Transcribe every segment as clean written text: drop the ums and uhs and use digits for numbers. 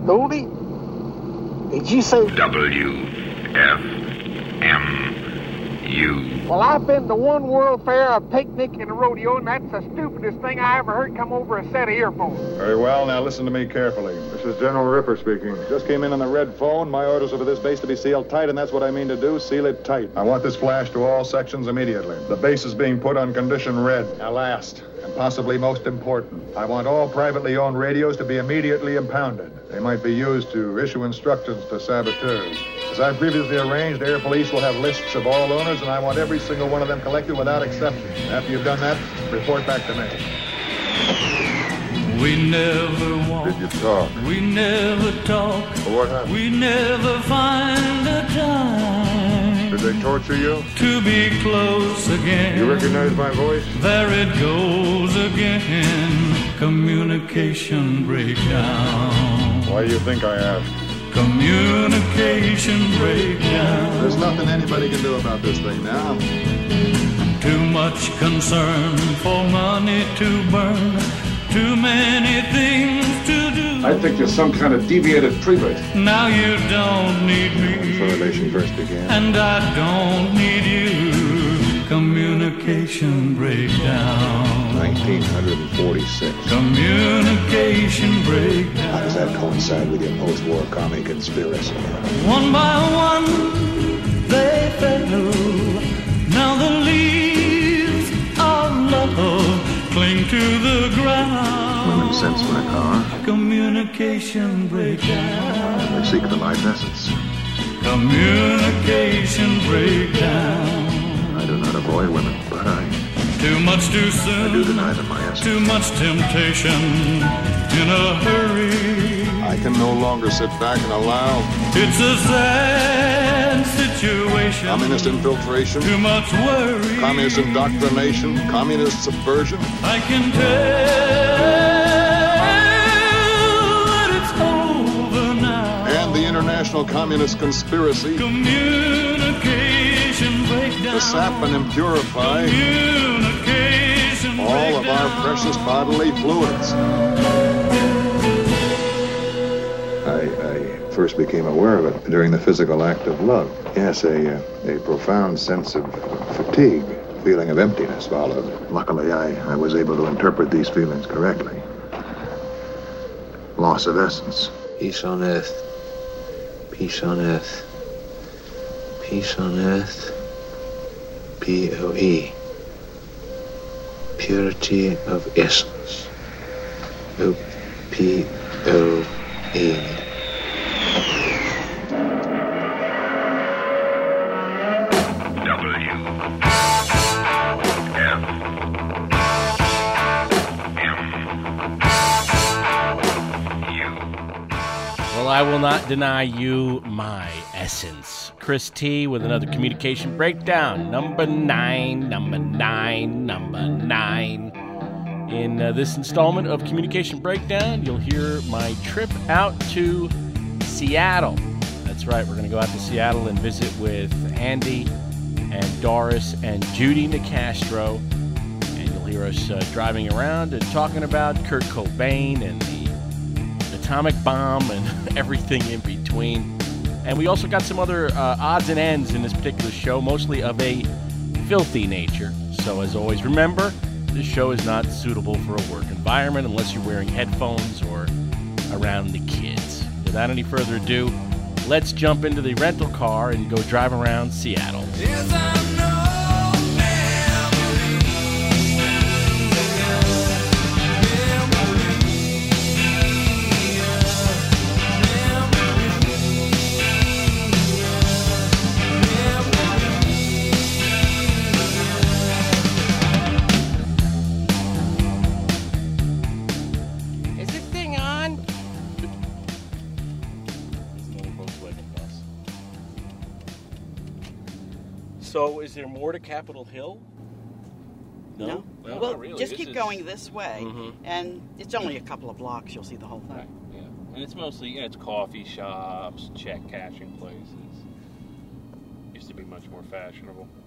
Goldie? Did you say WFMU? Well, I've been to one World Fair, a picnic, and a rodeo, and that's the stupidest thing I ever heard come over a set of earphones. Very well, now listen to me carefully. This is General Ripper speaking. Just came in on the red phone. My orders are for this base to be sealed tight, and that's what I mean to do, seal it tight. I want this flash to all sections immediately. The base is being put on condition red. Now last, and possibly most important, I want all privately owned radios to be immediately impounded. They might be used to issue instructions to saboteurs. As I previously arranged, Air Police will have lists of all owners, and I want every single one of them collected without exception. After you've done that, report back to me. We never walk. Did you talk? We never talk. Well, what happened? We never find the time. Did they torture you? To be close again. You recognize my voice? There it goes again. Communication breakdown. Why do you think I asked? Communication breakdown. There's nothing anybody can do about this thing now. Too much concern for money to burn. Too many things to do. I think there's some kind of deviated pre-birth. Now you don't need me. Before relation first began. And I don't need you. Communication breakdown. 1946. Communication breakdown. How does that coincide with your post-war commie conspiracy? One by one, they fell. Now the leaves of love cling to the ground. Women sense my power. Communication breakdown. They seek the life essence. Communication breakdown. I do not avoid women, but too much too soon. I do deny them my essence. Too much temptation in a hurry. I can no longer sit back and allow. It's a sad situation. Communist infiltration. Too much worry. Communist indoctrination. Communist subversion. I can tell that it's over now. And the international communist conspiracy. Communication breakdown. To sap and impurify all of our precious bodily fluids. I first became aware of it during the physical act of love. Yes, a profound sense of fatigue, feeling of emptiness followed. Luckily, I was able to interpret these feelings correctly. Loss of essence. Peace on earth. Peace on earth. Peace on earth. P-O-E. Purity of essence. O-P-O-E. Well, I will not deny you my essence. Chris T with another communication breakdown. Number 9. In this installment of Communication Breakdown, you'll hear my trip out to Seattle. That's right, we're going to go out to Seattle and visit with Andy and Doris and Judy Nicastro. And you'll hear us driving around and talking about Kurt Cobain and the atomic bomb and everything in between. And we also got some other odds and ends in this particular show, mostly of a filthy nature. So as always, remember, this show is not suitable for a work environment unless you're wearing headphones or around the kids. Without any further ado, let's jump into the rental car and go drive around Seattle. Yes, I know. So, is there more to Capitol Hill? No. Well, really. Just keep going this way, and it's only a couple of blocks. You'll see the whole thing. Right. Yeah, and it's mostly it's coffee shops, check cashing places. Used to be much more fashionable.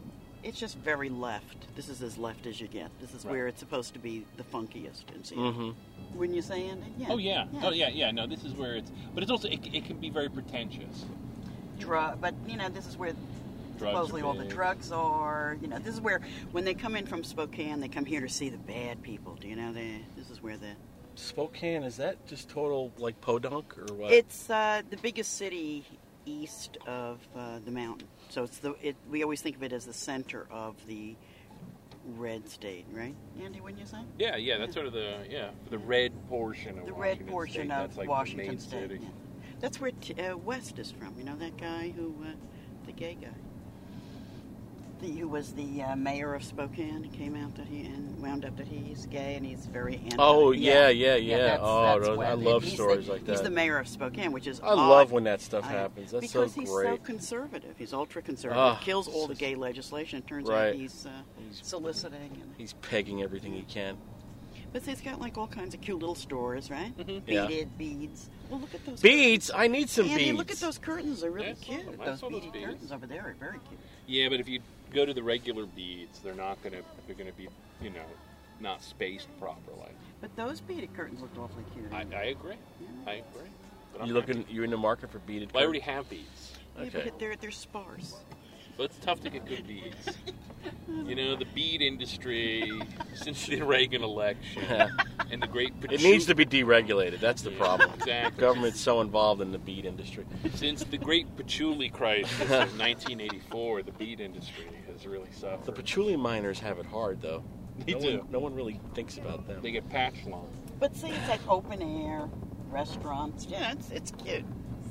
It's just very left. This is as left as you get. This is where it's supposed to be the funkiest in Seattle. Mm-hmm. Wouldn't you say, Andy? Yeah. Oh yeah. Oh yeah. No, this is where it's. But it's also it can be very pretentious. But this is where supposedly all the drugs are. This is where when they come in from Spokane, they come here to see the bad people. Do you know this is where the Spokane, is that just total like podunk or what? It's the biggest city east of the mountain. So we always think of it as the center of the red state, right, Andy? Wouldn't you say? Yeah. That's sort of the red portion of the Washington red portion State. of That's like Washington the main State. city. Yeah. That's where West is from. You know that guy who, the gay guy, who was the mayor of Spokane. He came out and wound up that he's gay and he's very anti. Oh yeah. That's I love he's stories like that. He's the mayor of Spokane, which is I love when that stuff happens. That's so because great. he's so conservative. He's ultra conservative. Kills all the gay legislation. It turns out he's soliciting. And he's pegging everything he can. But he's got like all kinds of cute little stores, right? Mm-hmm. Beads. Well, look at those beads. Curtains. I need some Andy, beads. look at those curtains. They're really cute. I saw Those those beaded curtains over there are very cute. Yeah, but if you go to the regular beads, they're gonna be not spaced properly. But those beaded curtains looked awfully cute. I agree. Yeah. I agree. But You're in the market for beaded curtains? Well, I already have beads. Yeah, but they're sparse. But it's tough to get good beads. The bead industry, since the Reagan election, and the great It needs to be deregulated. That's the problem. Exactly. The government's so involved in the bead industry. Since the great patchouli crisis of 1984, the bead industry has really suffered. The patchouli miners have it hard, though. They do. No one really thinks about them. They get patch lawn. But see, it's like open air restaurants. Yeah, it's cute.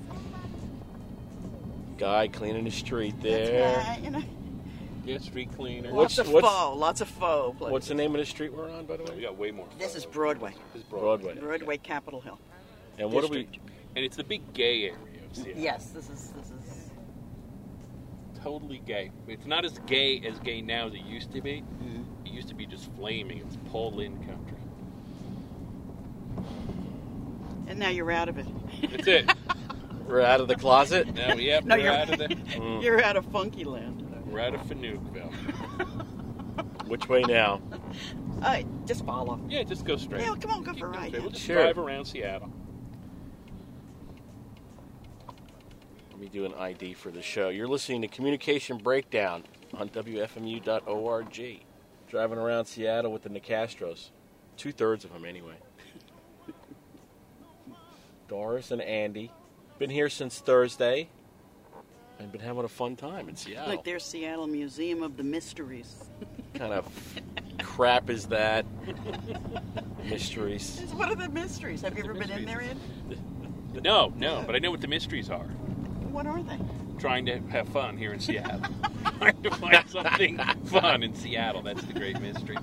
Guy cleaning the street there. That's right, Yeah, street cleaner. Lots of faux. What's the name of the street we're on, by the way? We got way more. This is Broadway. This is Broadway. Broadway, Capitol Hill. And what District. And it's the big gay area of Seattle. Yes, this is Totally gay. It's not as gay now as it used to be. Mm-hmm. It used to be just flaming. It's Paul Lynde country. And now you're out of it. That's it. We're out of the closet? No, yep, No, we're out of the... You're out of Funky Land. We're out of Fanukville. Which way now? Just follow. Yeah, just go straight. Yeah, come on, go for a ride. We'll just Sure. drive around Seattle. Let me do an ID for the show. You're listening to Communication Breakdown on WFMU.org. Driving around Seattle with the Nicastros. 2/3 of them, anyway. Doris and Andy. Been here since Thursday. I've been having a fun time in Seattle. Look, there's Seattle Museum of the Mysteries. Kind of crap is that? Mysteries. What are the mysteries? Have you ever been in there, Ed? No, but I know what the mysteries are. What are they? Trying to have fun here in Seattle. Trying to find something fun in Seattle. That's the great mystery.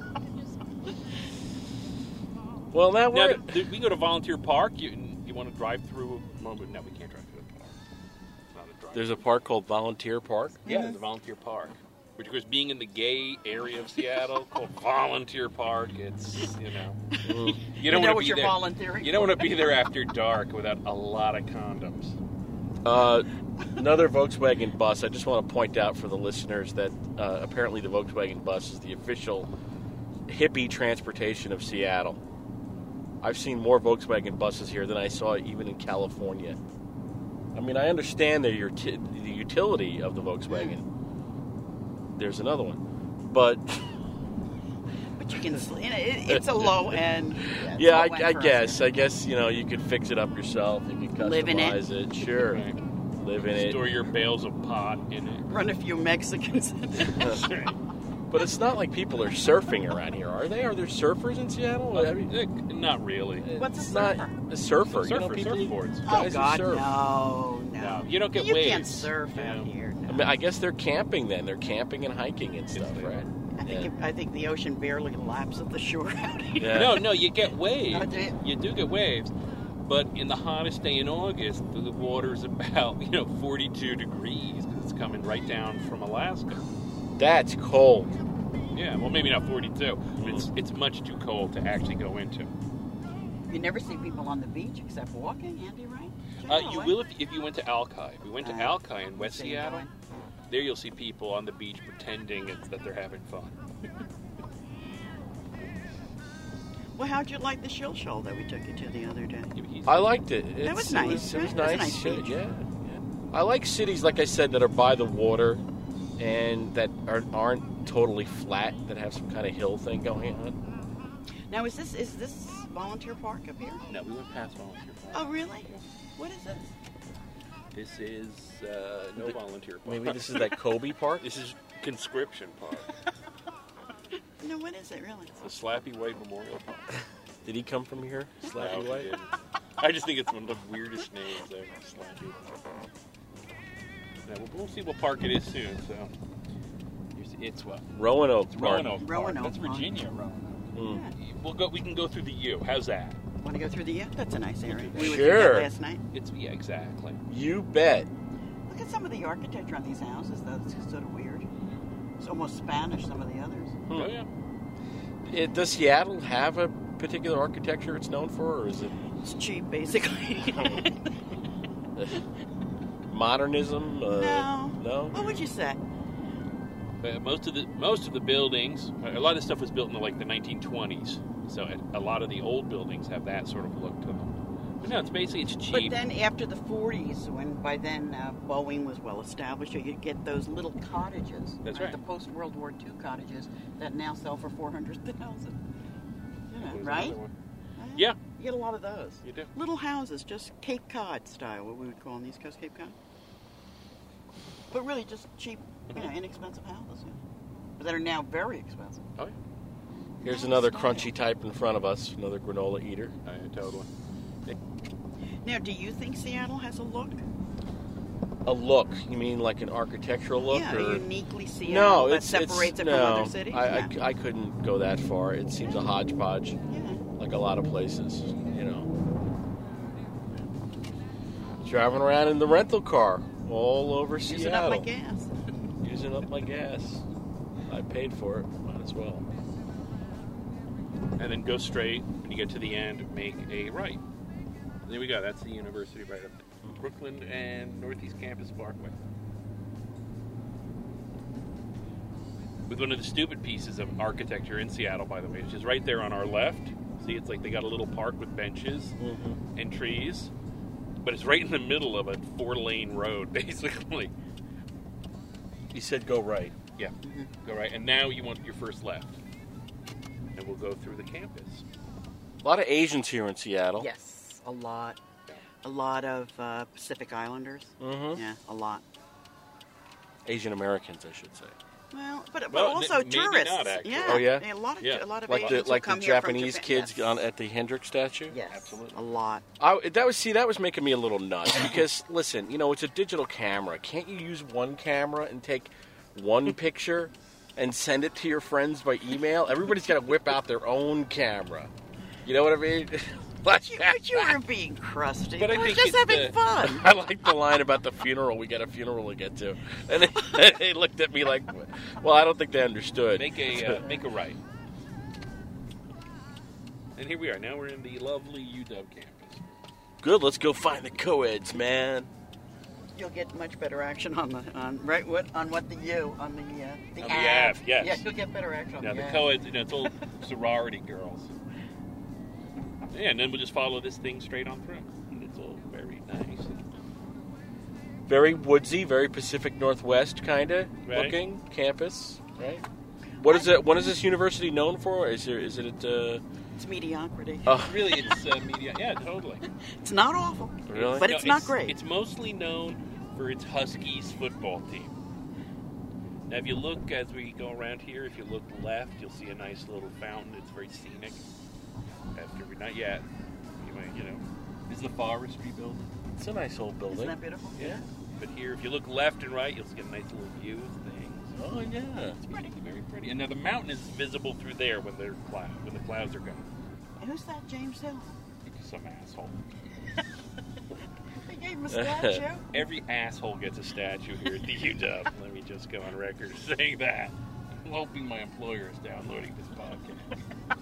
Well, now we go to Volunteer Park. You want to drive through? No, we can't drive through the park. It's not a drive. There's a park called Volunteer Park? Yeah, there's a Volunteer Park. Which, of course, being in the gay area of Seattle, called Volunteer Park, it's, you don't know want what to be you're there. volunteering. You don't want to be there after dark without a lot of condoms. Another Volkswagen bus. I just want to point out for the listeners that apparently the Volkswagen bus is the official hippie transportation of Seattle. I've seen more Volkswagen buses here than I saw even in California. I mean, I understand the utility of the Volkswagen. There's another one. But you can, it's a low end. Yeah, I guess. I guess, you could fix it up yourself. You could customize it. Sure. Right. Live in it. Store your bales of pot in it. Run a few Mexicans in it. But it's not like people are surfing around here, are they? Are there surfers in Seattle? Not really. What's a surfer? A surfer. Surfboards. Oh, God, no. You don't get you waves. You can't surf out here. No. I mean, I guess they're camping then. They're camping and hiking and stuff, right? I think the ocean barely laps at the shore out here. Yeah. No, you get waves. Oh, do you? You do get waves. But in the hottest day in August, the water's about 42 degrees because it's coming right down from Alaska. That's cold. Yeah, well, maybe not 42. But it's much too cold to actually go into. You never see people on the beach except walking, Andy, right? You will if you went to Alki. We went to Alki in West Seattle. There you'll see people on the beach pretending that they're having fun. Well, how'd you like the Shill Shoal that we took you to the other day? I liked it. That was nice. It was It was nice. a nice beach. Yeah. I like cities, like I said, that are by the water and that aren't totally flat, that have some kind of hill thing going on. Now, is this Volunteer Park up here? No, we went past Volunteer Park. Oh, really? What is this? This is no Volunteer Park. Maybe this is that Kobe Park? This is Conscription Park. No, what is it, really? The Slappy White Memorial Park. Did he come from here? Slappy No, he White? didn't. I just think it's one of the weirdest names ever. Slappy. Now, we'll see what park it is soon. So, it's what? Roanoke Park. Roanoke Park. Roanoke That's Park. Virginia Roanoke. Mm. We can go through the U. How's that? Want to go through the U? That's a nice area. We were Sure. through that last night. Exactly. You bet. Look at some of the architecture on these houses, though. It's just sort of weird. It's almost Spanish, some of the others. Oh yeah. Does Seattle have a particular architecture it's known for, or is it It's cheap, basically. modernism? No. No? What would you say? But most of the buildings, a lot of stuff was built in the 1920s. So a lot of the old buildings have that sort of look to them. But no, it's cheap. But then after the 40s, when by then Boeing was well established, you could get those little cottages. That's right. The post-World War II cottages that now sell for $400,000. You know, There's right? another one. Yeah. You get a lot of those. You do. Little houses, just Cape Cod style, what we would call on the East Coast Cape Cod. But really just cheap, inexpensive houses. Yeah. But that are now very expensive. Oh, yeah. Here's another crunchy type in front of us, another granola eater. Totally. Now, do you think Seattle has a look? A look? You mean like an architectural look? Yeah, or? uniquely Seattle No, that it's separates it from no, other cities? I couldn't go that far. It seems a hodgepodge, like a lot of places, Driving around in the rental car all over Seattle. Using up my gas. Using up my gas. I paid for it. Might as well. And then go straight. When you get to the end, make a right. There we go. That's the university right up there. Brooklyn and Northeast Campus Parkway. With one of the stupid pieces of architecture in Seattle, by the way, which is right there on our left. See, it's like they got a little park with benches and trees. But it's right in the middle of a 4-lane road, basically. You said go right. Yeah, go right. And now you want your first left. And we'll go through the campus. A lot of Asians here in Seattle. Yes, a lot. A lot of Pacific Islanders. Mm-hmm. Yeah, a lot. Asian Americans, I should say. Well, but Well, also maybe tourists. not, actually. Yeah. Oh, yeah? A lot of Like Asians who the come here from Japanese Japan. kids Yes. at the Hendrix statue? Yes, Absolutely. a lot. That was making me a little nuts because listen, it's a digital camera. Can't you use one camera and take one picture and send it to your friends by email? Everybody's got to whip out their own camera. You know what I mean? But you were being crusty. But I we were think just it's having fun. I like the line about the funeral. We got a funeral to get to, and they looked at me like, "Well, I don't think they understood." Make a right. And here we are. Now we're in the lovely UW campus. Good. Let's go find the co-eds, man. You'll get much better action on the F, the F, yes. Yeah, you'll get better action on Now the the F. co-eds, it's all sorority girls. Yeah, and then we'll just follow this thing straight on through. And it's all very nice. Very woodsy, very Pacific Northwest kind of Right. looking campus, right? What is it? What is this university known for? Is it? It's mediocrity. Really, it's media. Yeah, totally. It's not awful, Really? but No, it's not great. It's mostly known for its Huskies football team. Now, if you look as we go around here, if you look left, you'll see a nice little fountain. It's very scenic. Not yet. You might, this is the forestry building. It's a nice old building. Isn't that beautiful? Yeah. But here, if you look left and right, you'll see a nice little view of things. Oh yeah, It's pretty, very pretty. And now the mountain is visible through there when the clouds are gone. Who's that, James Hill? Some asshole. They gave him a statue. Every asshole gets a statue here at the UW. Let me just go on record saying that. I'm hoping my employer is downloading this podcast.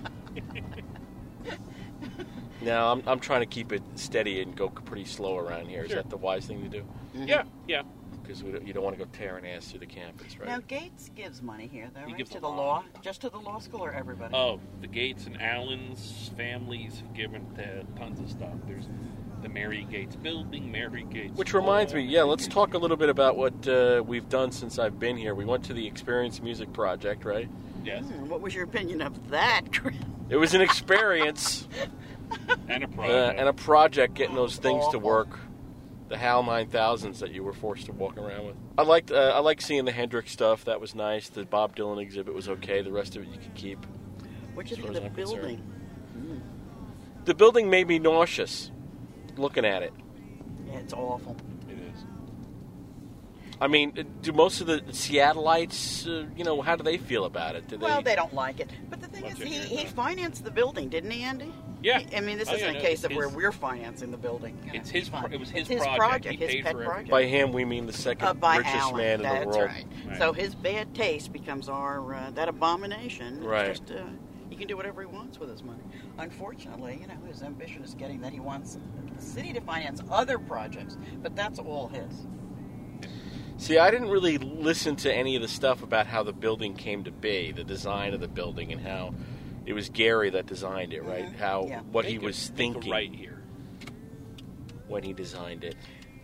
Now I'm trying to keep it steady and go pretty slow around here. Is Sure. that the wise thing to do? Yeah. because you don't want to go tearing ass through the campus, right? Now, Gates gives money here, though, He right? gives To a the lot. law? Just to the law school or everybody? Oh, the Gates and Allen's families have given tons of stuff. There's the Mary Gates building, Mary Gates. Which reminds me, let's talk a little bit about what we've done since I've been here. We went to the Experience Music Project, right? Yes. What was your opinion of that, Chris? It was an experience And a project. and a project getting those things to Awful. work. The HAL 9000s that you were forced to walk around with. I liked seeing the Hendrix stuff. That was nice. The Bob Dylan exhibit was okay. The rest of it you could keep. What do you As think far of as the I'm concerned. building? The building made me nauseous looking at it. Yeah, it's awful. It is. I mean, do most of the Seattleites, how do they feel about it? Well, they don't like it. But the thing Bunch is, of he weird financed the building, didn't he, Andy? Yeah. I mean, this Oh, isn't yeah, a no, case of it's where his- we're financing the building. It's He's his. fine. It was his It's project. He his paid pet for project. everything. By him, we mean the second By richest Allen. man in That's the world. right. Right. So his bad taste becomes our that abomination. It's Right. Just, he can do whatever he wants with his money. Unfortunately, his ambition is getting that he wants the city to finance other projects, but that's all his. See, I didn't really listen to any of the stuff about how the building came to be, the design of the building, and how it was Gary that designed it, right? How Yeah. what he Make was a thinking right here. when he designed it.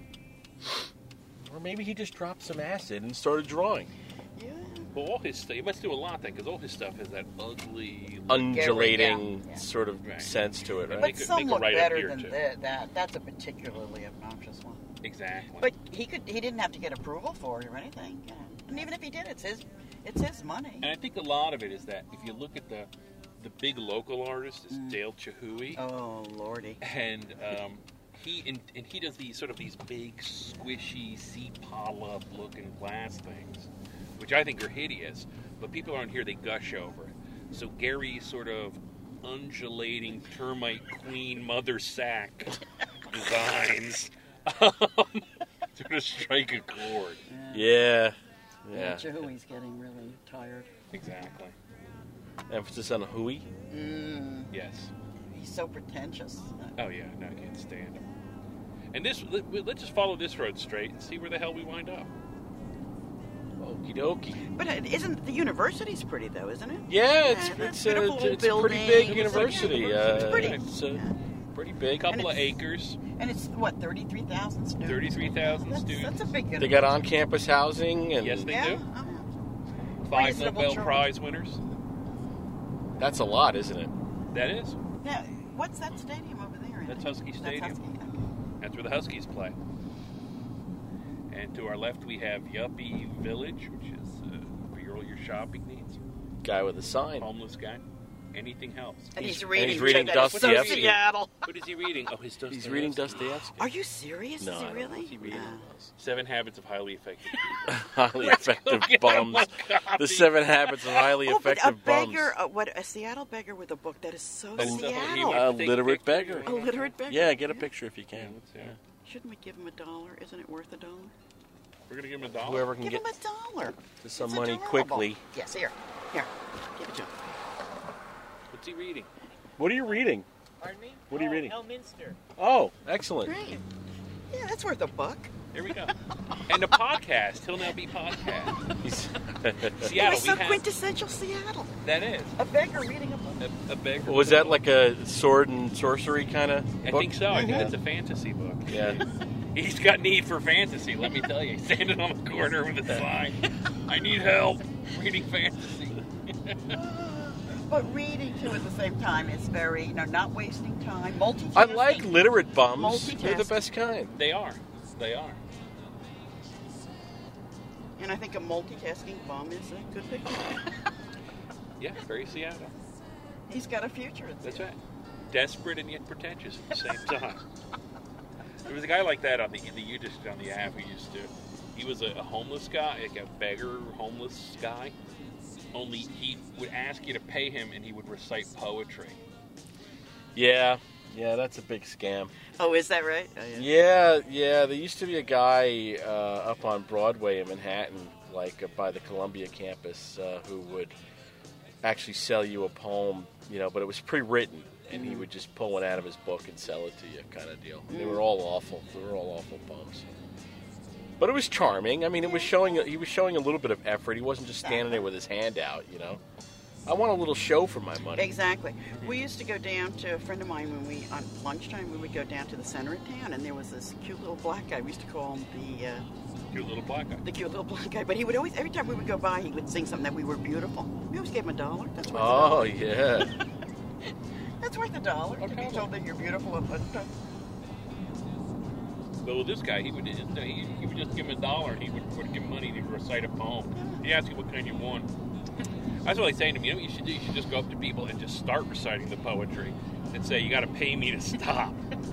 Or maybe he just dropped some acid and started drawing. Yeah. Well, all his stuff. He must do a lot then, because all his stuff has that ugly. Undulating yeah. sort of Right. sense to it, right? But Make it- some make it look right up better here, than too. that. That's a particularly obnoxious one. Exactly. But he didn't have to get approval for it or anything. And even if he did, it's his money. And I think a lot of it is that if you look at the big local artist is Dale Chihuly, Oh lordy. and he does these big squishy Sepala looking glass things, which I think are hideous. But people around here, they gush over it. So Gary's sort of undulating termite queen mother sack designs sort of strike a chord. Yeah. Yeah. Yeah. Chihuly's getting really tired. Exactly. Emphasis on hooey. Yes. He's so pretentious. Oh yeah, no, I can't stand him. And let's just follow this road straight and see where the hell we wind up. Okie dokie. But isn't the university's pretty though, isn't it? Yeah, that's it's beautiful old a pretty building. big It looks like university. it's pretty. It's Yeah. pretty big. Couple of it's- acres, And it's what 33,000 students. 33,000 That's students. a big They university. got on-campus housing, and Yes, they Yeah. do. Oh, 5 Reasonable Nobel choice. Prize winners. that's a lot, isn't it? That is. Now, what's that stadium over there? Andy? That's Husky Stadium. That's Husky. Okay. That's where the Huskies play. And to our left, we have Yuppie Village, which is for all your shopping needs. Guy with a sign. Homeless guy. Anything helps. And He's- he's reading. and he's reading check that out. Dostoevsky. Seattle. What is he reading? Oh, his Dostoevsky. He's reading Dostoevsky. Are you serious? No, Is I he don't know. really? Is he reading Ah. those? 7 Habits of Highly Effective People. Highly effective get him bums. a copy. The 7 habits of highly Oh, but a effective bums. beggar, a Seattle beggar with a book that is so That's the whole- he Seattle. went- A Take literate pictures. beggar. A literate beggar. Yeah, get a picture if you Yeah, can. let's see. Shouldn't we give him $1? Isn't it worth $1? We're going to give him $1. Whoever can Give get him $1. to some It's money adorable. quickly. Yes, here. Here. Give it to him. What's he reading? What are you reading? Pardon me? What are you reading? Elminster. Oh, excellent. Great. Yeah, that's worth $1. Here we go. And a podcast. He'll now be podcast. He's- It Seattle, was so we have. quintessential Seattle. That is. A beggar reading a book. A beggar. Was that like a sword and sorcery kind of I book? think so. I think Yeah. that's a fantasy book. Yeah. He's got need for fantasy, let me tell you. He's standing on the corner with a sign. I need help reading fantasy. But reading, too, at the same time is very, not wasting time. Multitasking. I like literate bums. They're the Multitasking. best kind. They are. They are. And I think a multitasking bum is a good picture. Yeah, very Seattle. He's got a future. That's right. Desperate and yet pretentious at the same time. There was a guy like that on the app we used to. He was a homeless guy, like a beggar homeless guy. Only he would ask you to pay him, and he would recite poetry. Yeah, that's a big scam. Oh, is that right? Oh, yeah. Yeah. There used to be a guy up on Broadway in Manhattan, like by the Columbia campus, who would actually sell you a poem, but it was pre-written, and he would just pull one out of his book and sell it to you, kind of deal. And they were all awful. They were all awful bums. But it was charming. I mean, he was showing a little bit of effort. He wasn't just standing there with his hand out, you know. I want a little show for my money. Exactly. We used to go down to a friend of mine on lunchtime. We would go down to the center of town, and there was this cute little black guy. We used to call him the Cute little black guy. The cute little black guy. But he would always, every time we would go by, he would sing something that we were beautiful. We always gave him $1. That's worth $1. Yeah. That's worth $1 to be told that you're beautiful. But with this guy, he would just give him $1, and he would give him money to recite a poem. He asked you what kind you want. That's what I was saying to him. You know what you should do? You should just go up to people and just start reciting the poetry and say, you got to pay me to stop.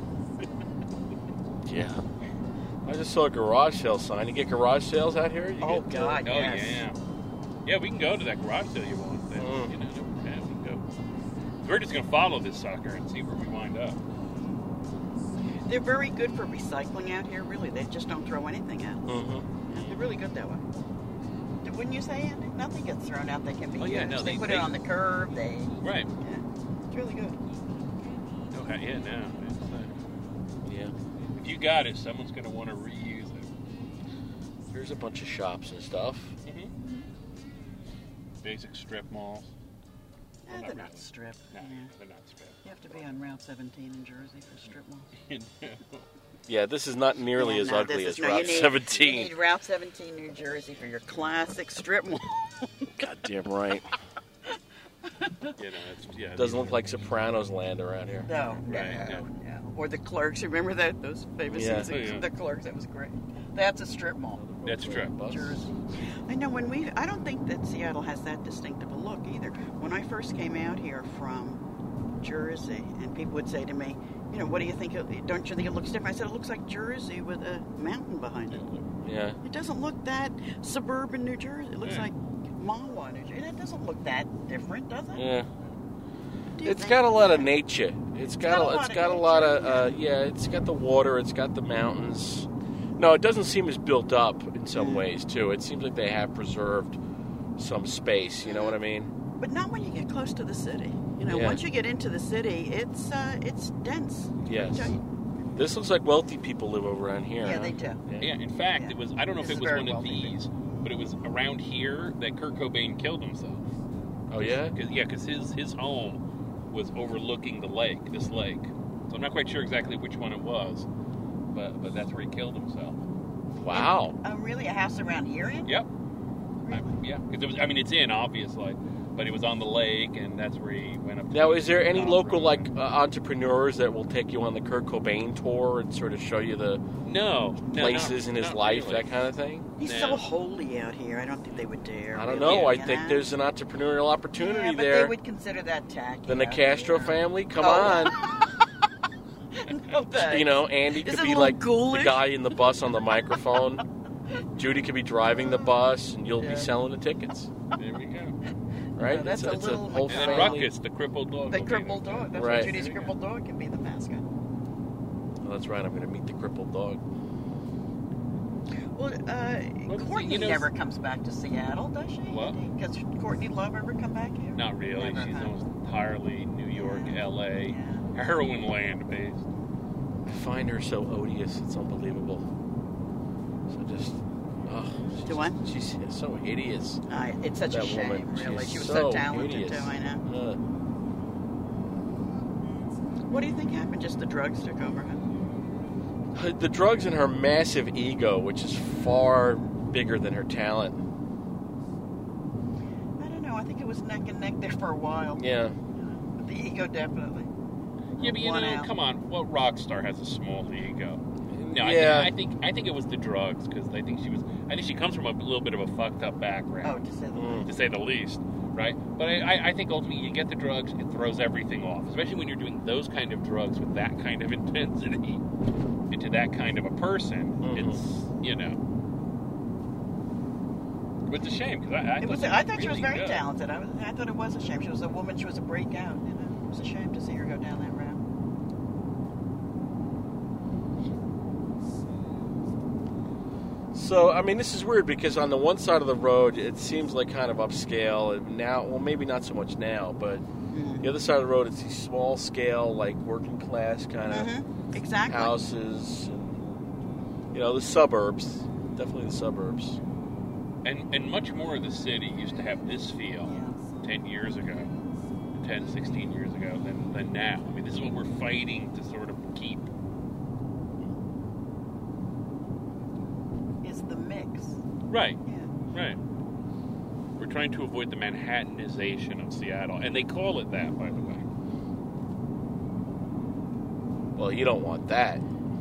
Yeah. I just saw a garage sale sign. You get garage sales out here? God, yes. Yeah. Yeah, we can go to that garage sale you want. Then, you know, we can go. We're just going to follow this sucker and see where we wind up. They're very good for recycling out here, really. They just don't throw anything out. Mm-hmm. They're really good that way. Wouldn't you say, Andy? Nothing gets thrown out that can be used. No, they put it on the curb. Right. Yeah, it's really good. Okay, yeah, no. Yeah. If you got it, someone's going to want to reuse it. Here's a bunch of shops and stuff. Mm-hmm. Basic strip malls. They're not strip. No, they're not strip. You have to be on Route 17 in Jersey for strip malls. Yeah, this is not nearly as ugly as Route 17. You need Route 17, New Jersey for your classic strip mall. Goddamn right. Doesn't look like Sopranos land around here. No. Or the Clerks. Remember those famous scenes? The Clerks. That was great. That's a strip mall. That's true. Jersey. I know I don't think that Seattle has that distinctive a look either. When I first came out here from Jersey, and people would say to me, you know, what do you think? Don't you think it looks different? I said, it looks like Jersey with a mountain behind it. Yeah. It doesn't look that suburban New Jersey. It looks like Mahwah, New Jersey. It doesn't look that different, does it? Yeah. It's got a lot of nature. It's got a lot of it's got the water. It's got the mountains. No, it doesn't seem as built up in some ways too. It seems like they have preserved some space. You know what I mean? But not when you get close to the city. You know, once you get into the city, it's dense. Yes. This looks like wealthy people live over around here. Yeah, they do. Yeah, in fact, it was, I don't know if it was one of these, but it was around here that Kurt Cobain killed himself. Oh, yeah? Because his home was overlooking this lake. So I'm not quite sure exactly which one it was, but that's where he killed himself. Wow. Really? A house around here? Yep. Really? Because it's in, obviously. But it was on the lake, and that's where he went up to. Now, is there any local entrepreneurs that will take you on the Kurt Cobain tour and sort of show you the places in his life, really. that kind of thing? He's so holy out here. I don't think they would dare. I don't know. I think there's an entrepreneurial opportunity but there. They would consider that tacky. The Nicastro family, come on. No, you know, Andy could be like the guy in the bus on the microphone. Judy could be driving the bus, and you'll be selling the tickets. There we go. Right? Yeah, that's it's a little whole and family. Ruckus, the crippled dog. The crippled dog. That's right. what Judy's crippled dog can be the mascot. Well, that's right. I'm going to meet the crippled dog. Well, Courtney never comes back to Seattle, does she? What? Does Courtney Love ever come back here? Not really. Never, She's almost entirely New York, L.A., heroin land based. I find her so odious. It's unbelievable. So just... She's so hideous. It's such a shame, woman. really. She's She was so talented, hideous. too, I know. What do you think happened? Just the drugs took over, huh? The drugs and her massive ego, which is far bigger than her talent. I don't know. I think it was neck and neck there for a while. Yeah. But the ego definitely. Yeah, but you know, come on. What rock star has a small ego? No, yeah. I think it was the drugs, because I think she comes from a little bit of a fucked up background. Oh, to say the least. Right? But I think ultimately you get the drugs, it throws everything off, especially when you're doing those kind of drugs with that kind of intensity into that kind of a person. It's, you know, it's a shame, because I thought she was very talented. I thought it was a shame. She was a woman. She was a breakout. You know, it was a shame to see her go down that route. So, I mean, this is weird because on the one side of the road, it seems like kind of upscale. And now, well, maybe not so much now, but the other side of the road, it's these small scale, like working class kind of houses. And, you know, the suburbs. definitely the suburbs. And much more of the city used to have this feel 10 years ago, 10, 16 years ago than now. I mean, this is what we're fighting to sort of keep. Is the mix. Right. Yeah. Right. We're trying to avoid the Manhattanization of Seattle. And they call it that, by the way. Well, you don't want that.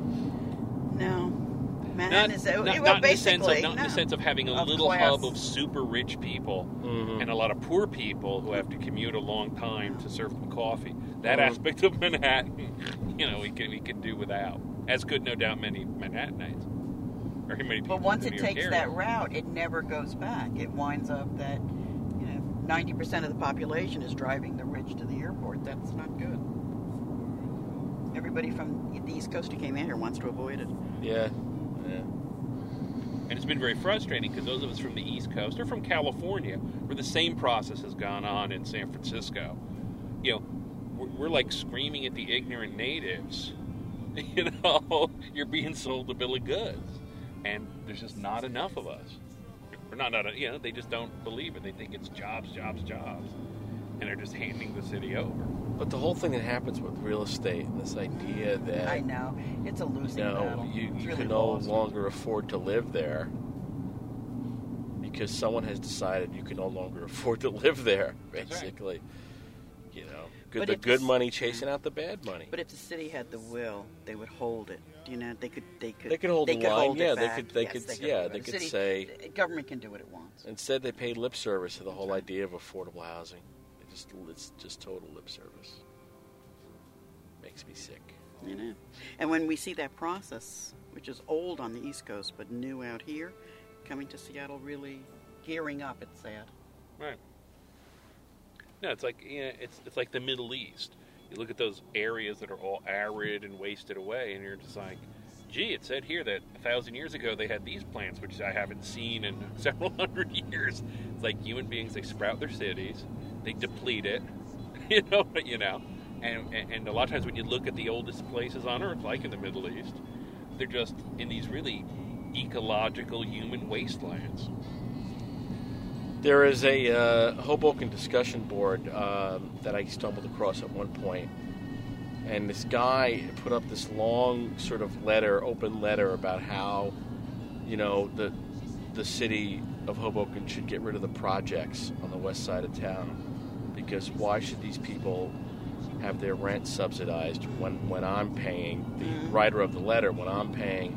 No. Manhattan is Not in the sense of having a little hub of super rich people and a lot of poor people who have to commute a long time to serve them coffee. That aspect of Manhattan, we can do without. As could, no doubt, many Manhattanites. Or many people. But once in it the New York takes area. that route, it never goes back. It winds up that 90% of the population is driving the rich to the airport. That's not good. Everybody from the East Coast who came in here wants to avoid it. Yeah. And it's been very frustrating because those of us from the East Coast or from California, where the same process has gone on in San Francisco, we're like screaming at the ignorant natives, you're being sold a bill of goods. And there's just not enough of us. Or not, they just don't believe it. They think it's jobs, jobs, jobs. And they're just handing the city over. But the whole thing that happens with real estate and this idea that I know. It's a losing battle. you It's really can no lost. longer afford to live there because someone has decided you can no longer afford to live there, basically. But The if good the- money chasing out the bad money. But if the city had the will, they would hold it. They could hold the line. hold it Yeah, back. they Yes, could. hold Yeah, it they back. could The city- say. government can do what it wants. Instead, they paid lip service to the whole idea of affordable housing. It's just total lip service. Makes me sick. And when we see that process, which is old on the East Coast but new out here, coming to Seattle, really gearing up, it's sad. Right. No, it's like it's like the Middle East. You look at those areas that are all arid and wasted away, and you're just like, gee, it said here that 1,000 years ago they had these plants, which I haven't seen in several hundred years. It's like human beings, they sprout their cities, they deplete it, and a lot of times when you look at the oldest places on Earth, like in the Middle East, they're just in these really ecological human wastelands. There is a Hoboken discussion board that I stumbled across at one point, and this guy put up this long sort of open letter about how, the city of Hoboken should get rid of the projects on the west side of town, because why should these people have their rent subsidized when I'm paying, the writer of the letter, when I'm paying,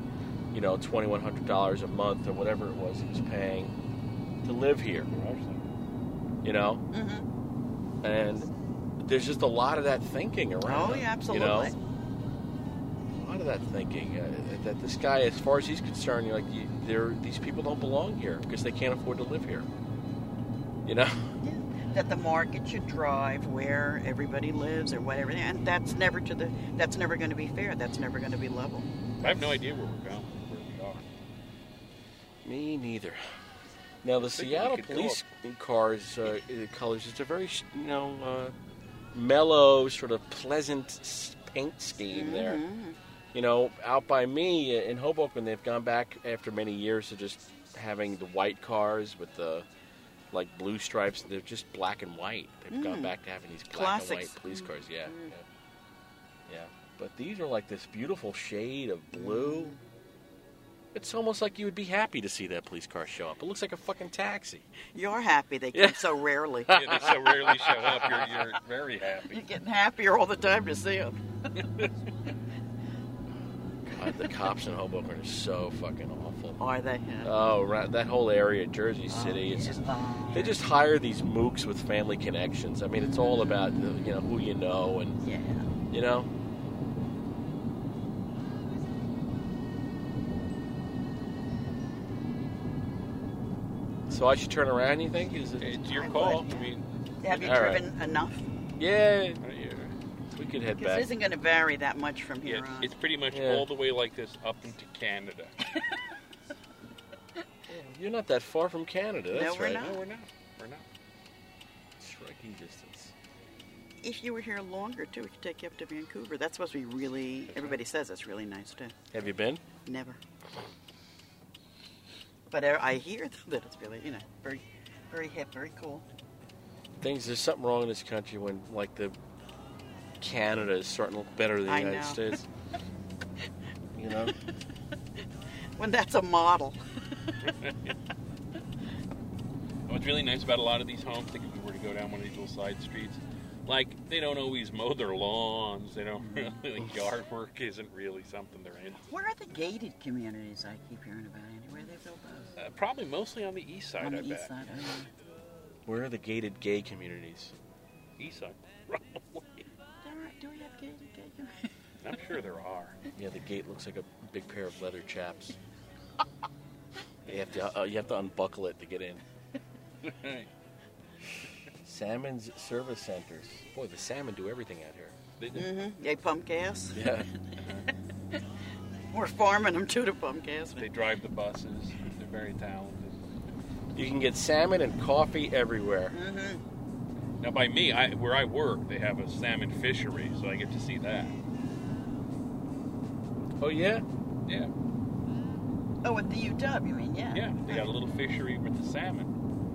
$2,100 a month or whatever it was he was paying to live here, and there's just a lot of that thinking around. Oh, yeah, absolutely. A lot of that thinking that this guy, as far as he's concerned, these people don't belong here because they can't afford to live here. That the market should drive where everybody lives or whatever, and that's never going to be fair. That's never going to be level. I have no idea where we're going, where we are. Me neither. Now the Seattle police cars colors is a very mellow, sort of pleasant paint scheme there. Out by me in Hoboken, they've gone back after many years to just having the white cars with the blue stripes. They're just black and white. They've gone back to having these black and white police cars. Yeah. But these are like this beautiful shade of blue. It's almost like you would be happy to see that police car show up. It looks like a fucking taxi. You're happy they come so rarely. Yeah, they so rarely show up. You're very happy. You're getting happier all the time to see them. God, the cops in Hoboken are so fucking awful. Are they? Yeah. Oh, that whole area, Jersey City. It's just they just hire these mooks with family connections. I mean, it's all about who you know and So I should turn around, you think? It's your call. I mean, have you all driven enough? Yeah. We could head Because back. it isn't going to vary that much from here on. It's pretty much all the way like this up into Canada. You're not that far from Canada. That's we're right. not. No, we're not. We're not. Striking distance. If you were here longer, too, we could take you up to Vancouver. That's supposed to be really, everybody says it's really nice, too. Have you been? Never. But I hear that it's really, very, very hip, very cool. There's something wrong in this country when, like, Canada is starting to look better than the United States. You know? When that's a model. What's really nice about a lot of these homes, if we were to go down one of these little side streets, like, they don't always mow their lawns. They don't really, yard work isn't really something they're into. Where are the gated communities I keep hearing about, Andy? Where they built those? Probably mostly on the east side, on the I east bet. side, Where are the gated gay communities? East side, probably. Do we have gated gay communities? I'm sure there are. Yeah, the gate looks like a big pair of leather chaps. You have to unbuckle it to get in. Salmon's service centers. Boy, the salmon do everything out here. They do. Mm-hmm. They pump gas. Yeah. We're farming them too to pump gas. They drive the buses. They're very talented. You can get salmon and coffee everywhere. Mm-hmm. Now, by me, where I work, they have a salmon fishery, so I get to see that. Oh, yeah? Yeah. Oh, at the UW, you mean? Yeah. Yeah, they got a little fishery with the salmon.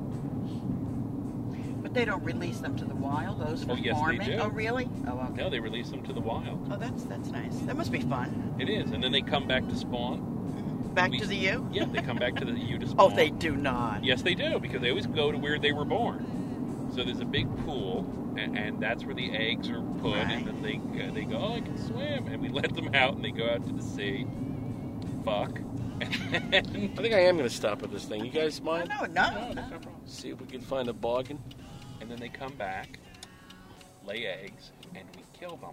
But they don't release them to the wild, those for farming? They do. Oh, really? Oh, okay. No, they release them to the wild. Oh, that's nice. That must be fun. It is, and then they come back to spawn. Back to the U? Yeah, they come back to the U to spawn. Oh, they do not. Yes, they do, because they always go to where they were born. So there's a big pool, and that's where the eggs are put, and then they go, oh, I can swim, and we let them out, and they go out to the sea. Fuck. I think I am going to stop at this thing. You guys mind? No. See if we can find a boggin. And then they come back, lay eggs, and we kill them.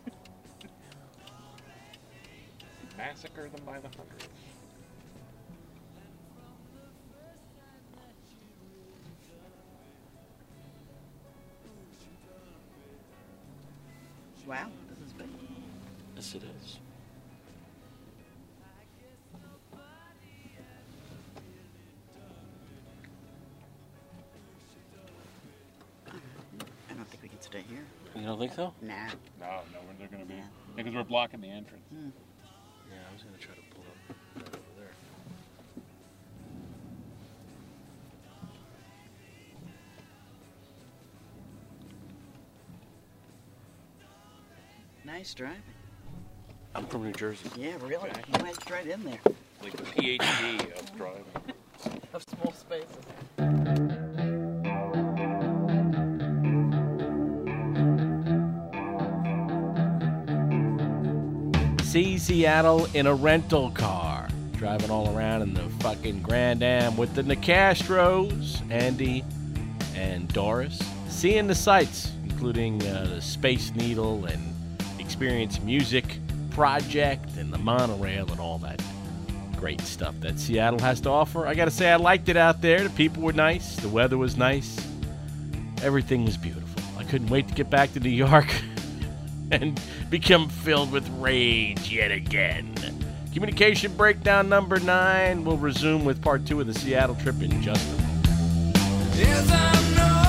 Massacre them by the hundreds. Wow, this is big. Yes, it is. I don't think we can stay here. You don't think so? Nah. No, where they're going to be. Because we're blocking the entrance. Yeah, I was going to try to pull up right over there. Nice driving. I'm from New Jersey. Yeah, really? Okay. You went right in there. Like the PhD of driving. Of small spaces. See Seattle in a rental car, driving all around in the fucking Grand Am with the Nicastros, Andy and Doris, seeing the sights, including the Space Needle and Experience Music Project and the monorail and all that great stuff that Seattle has to offer. I gotta say, I liked it out there. The people were nice, the weather was nice, everything was beautiful. I couldn't wait to get back to New York and become filled with rage yet again. Communication breakdown number 9. We'll resume with part 2 of the Seattle trip in just a moment. Yes, I know.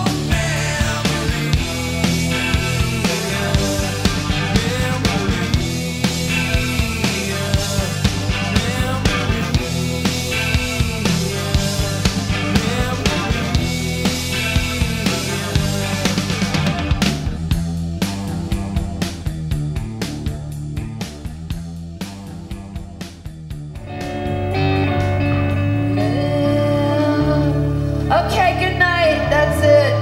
Okay, good night. That's it.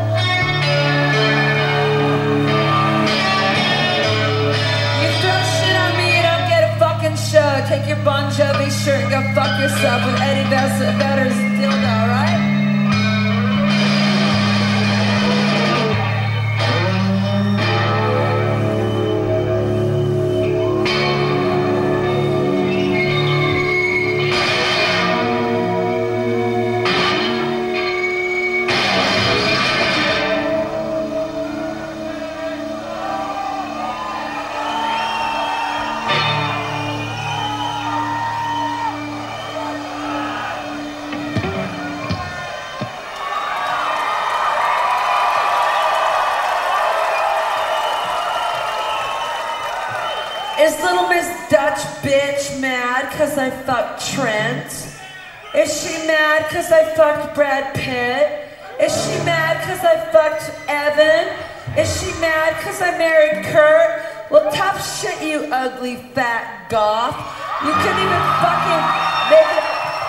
You throw shit on me, you don't get a fucking show. Take your Bon Jovi shirt and go fuck yourself with Eddie Vedder's dildo, alright? Is little Miss Dutch bitch mad because I fucked Trent? Is she mad because I fucked Brad Pitt? Is she mad because I fucked Evan? Is she mad because I married Kurt? Well, tough shit, you ugly fat goth. You couldn't even fucking make it.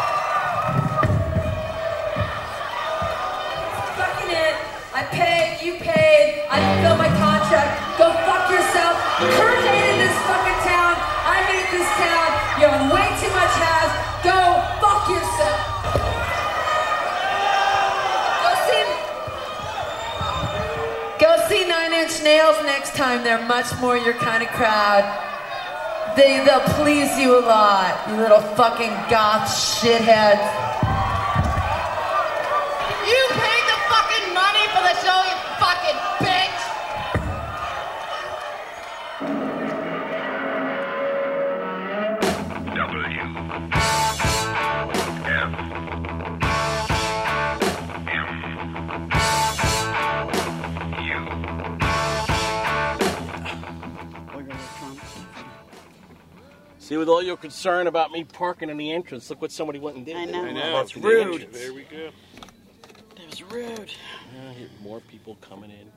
Fucking it. I paid, you paid. I fulfilled my contract. Go fuck yourself. Kurt hated this fucking town. I hate this town. You have way too much ass. Go fuck yourself. Go see Nine Inch Nails next time. They're much more your kind of crowd. They'll please you a lot, you little fucking goth shitheads. You paid the fucking money for the show, you fucking bitch! See, with all your concern about me parking in the entrance, look what somebody went and did. I know. That's rude. There we go. That was rude. More people coming in.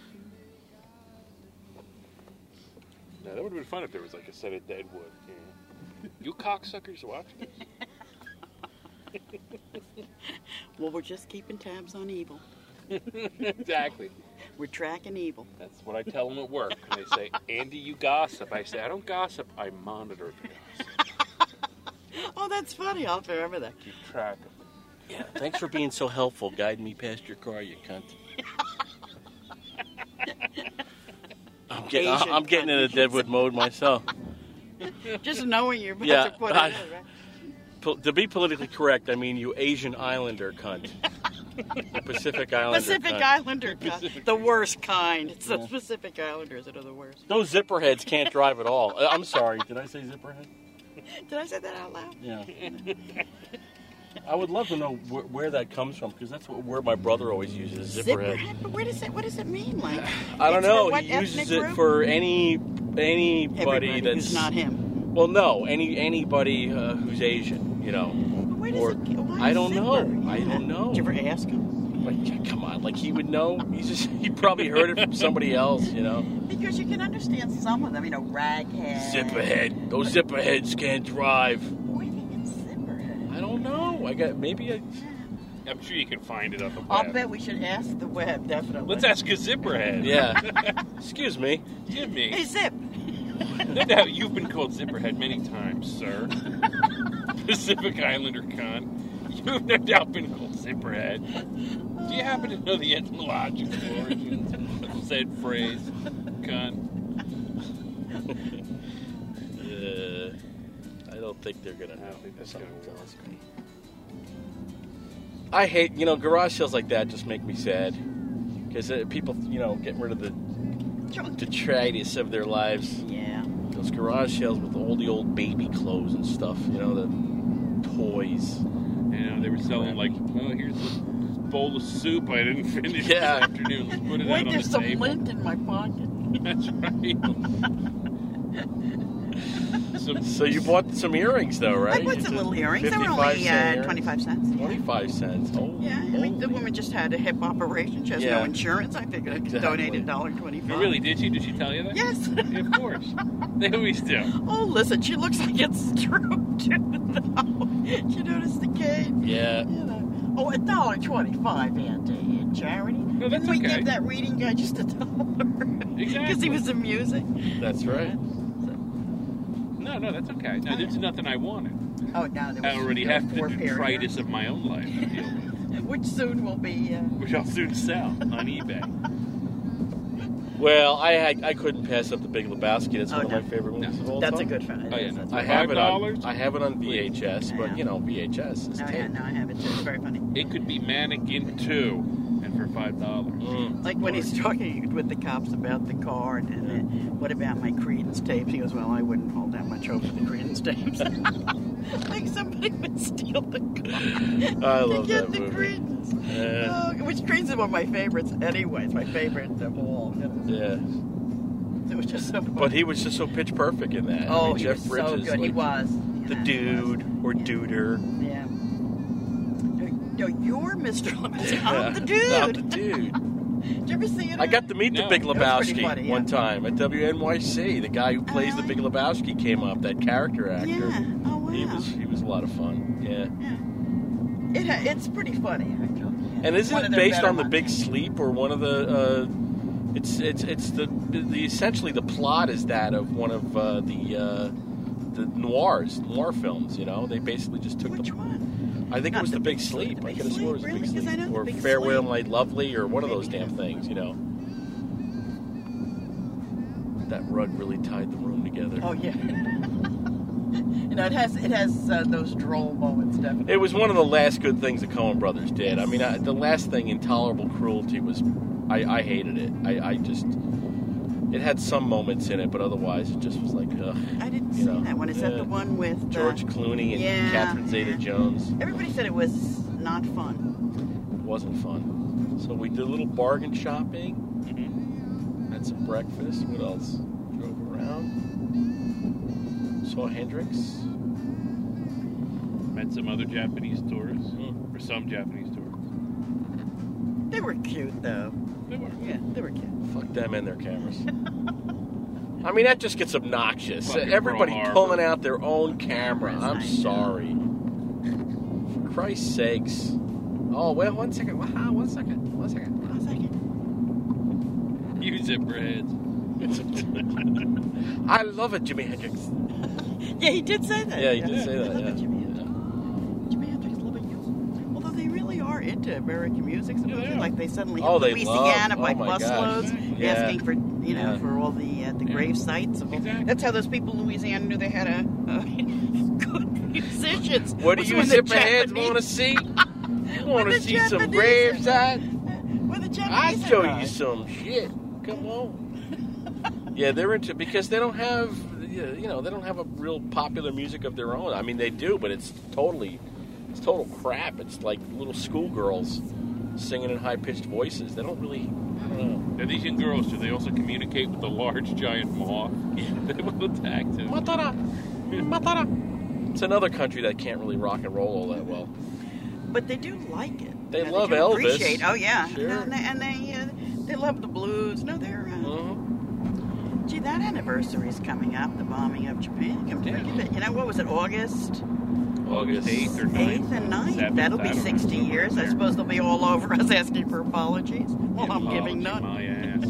Now, that would have been fun if there was like a set of Deadwood. You cocksuckers watching this? Well, we're just keeping tabs on evil. Exactly. We're tracking evil. That's what I tell them at work. And they say, Andy, you gossip. I say, I don't gossip. I monitor the gossip. Oh, that's funny. I'll remember that. Keep track of it. Yeah, thanks for being so helpful, guiding me past your car, you cunt. I'm getting in a Deadwood mode myself. Just knowing you're about to put it in, right? To be politically correct, I mean you Asian Islander cunt. The Pacific Islander Pacific cunt. Islander cunt. The worst kind. It's the Pacific Islanders that are the worst. Those zipperheads can't drive at all. I'm sorry, did I say zipperhead? Did I say that out loud? Yeah. I would love to know where that comes from, because that's where my brother always uses zipperhead. But what does it mean? Like, I don't know. He uses it for anybody that's who's not him. Well, no, anybody who's Asian, you know. Why I don't know. I that? don't know. Did you ever ask him? Like, come on, like he would know. He probably heard it from somebody else, you know. Because you can understand some of them, you know, raghead. Zipperhead. Those zipperheads can't drive. What do you think it's zipperhead? I don't know. I'm sure you can find it on the web. I'll bet we should ask the web, definitely. Let's ask a zipperhead. Yeah. Excuse me. Jimmy. Hey, Zip. No doubt you've been called zipperhead many times, sir. Pacific Islander cunt. You've no doubt been called zipperhead. Do you happen to know the etymological origins of said phrase, cunt? I don't think they're going to know. I don't think that's going to work. I hate, garage sales like that just make me sad. Because people, getting rid of the detritus of their lives. Yeah. Those garage sales with all the old baby clothes and stuff, the toys. They were selling here's this bowl of soup I didn't finish this Yeah. afternoon. Let's put it out on the there's some table. lint in my pocket. That's right. So you bought some earrings, though, right? I bought some little earrings. They were 55 only cent 25 cents. 25 cents. Oh, Yeah, the woman just had a hip operation. She has no insurance. I figured I could donate $1.25. Oh, really? Did she? Did she tell you that? Yes. Yeah, of course. They always do. Oh, listen, she looks like it's true, too, though. You notice the cane? Yeah. Oh, $1.25, Auntie, in charity. No, that's Didn't we okay. give that reading guy just $1? Exactly. Because he was amusing. That's right. No, that's okay. No, there's nothing I wanted. Oh, now there was I already have the four pair detritus of my own life to deal with, which soon will be... which I'll soon sell on eBay. Well, I couldn't pass up The Big Lebowski. That's one of my favorite movies of all That's time. a good fan. Oh, yeah. I have it on $5? VHS, but VHS is No, tape. I have it too. It's very funny. It could be Mannequin 2, and for $5. Like when he's talking with the cops about the car and what about my Creedence tapes? He goes, well, I wouldn't hold that much hope for the Creedence tapes. Like somebody would steal the car I love to get that the movie. Creedence. Yeah. Which Creedence is one of my favorites anyway. It's my favorite of all. Yeah. It was just so fun. But he was just so pitch perfect in that. Oh, he Jeff was Bridges, so good. He was. The dude or duder. Yeah. No, you're Mr. Lebowski. I'm the dude. I'm the dude. Did you ever see it? I got to meet the Big That was pretty Lebowski funny, one time at WNYC. The guy who plays the Big Lebowski came up, that character actor. Yeah. Oh, wow. He was a lot of fun. Yeah. It's pretty funny. And isn't One it of their based better on The ones. Big Sleep or one of the? It's the essentially the plot is that of one of the noir films. You know, they basically just took Which one? I think it was The Big Sleep. I could have sworn it was The Big Sleep or Farewell My Lovely or one of those damn things. You know, that rug really tied the room together. Oh yeah. You know, it has those droll moments, definitely. It was one of the last good things the Coen Brothers did. I mean, the last thing, Intolerable Cruelty, was I hated it. I just it had some moments in it, but otherwise it just was like ugh. I didn't see that one. Is that the one with George Clooney and Catherine Zeta-Jones? Everybody said it was not fun. It wasn't fun. So we did a little bargain shopping. Had some breakfast. What else? Drove around. Saw Hendrix. Met some other Japanese tourists. Or some Japanese tourists. They were cute, though. They were. Yeah, they were cute. Fuck them and their cameras. I mean, that just gets obnoxious. Fucking Everybody Pearl Harbor. pulling out their own camera. I'm sorry. For Christ's sakes. Oh, well, one second. Wow, one second. You Zebraheads. I love it, Jimi Hendrix. Yeah, he did say that. Yeah, he did say that, I love yeah. it, Jimi Hendrix. Jimi Hendrix, love it, you. Although they really are into American music. Supposedly, like they suddenly have they Louisiana love- by oh my gosh. busloads, Yeah. asking for for all the grave sites. That's how those people in Louisiana knew they had good musicians. What do Was you when the Zipperheads Japanese- want to see? You When want to the see some Japanese- graveside? When the I Japanese show you arrived. some shit. Come on. Yeah, they're into because they don't have they don't have a real popular music of their own. I mean, they do, but it's total crap. It's like little schoolgirls singing in high pitched voices. They don't really. I don't know. Now, these young girls, do they also communicate with the large giant moth that will attack them? Matara. It's another country that can't really rock and roll all that well. But they do like it. They You know, love do Elvis. Appreciate. Oh yeah, Sure. No, and they love the blues. No, they're. Gee, that anniversary is coming up. The bombing of Japan. Come to think of it, what was it? August 8th or 9th. 8th and 9th. 7th, That'll I be don't know, 60 somewhere years. I there. suppose they'll be all over us asking for apologies. Well, I'm giving none. My ass.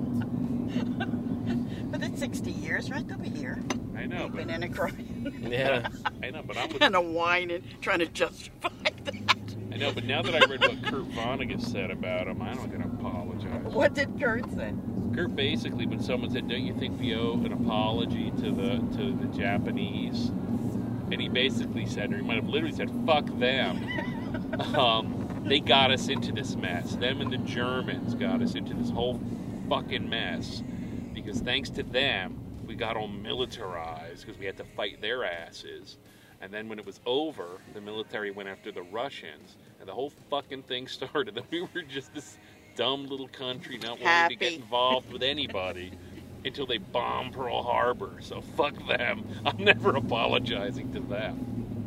But it's 60 years, right? They'll be here. I know, Weeping but and a crying. Yeah. I know, but I'm with, And a whining, trying to justify that. I know, but now that I read what Kurt Vonnegut said about him, I'm not going to apologize. What did Kurt say? Kurt basically, when someone said, "Don't you think we owe an apology to the Japanese?" and he basically said, or he might have literally said, "Fuck them." They got us into this mess. Them and the Germans got us into this whole fucking mess because thanks to them, we got all militarized because we had to fight their asses. And then when it was over, the military went after the Russians, and the whole fucking thing started. And we were just this dumb little country not wanting to get involved with anybody until they bombed Pearl Harbor. So fuck them. I'm never apologizing to them.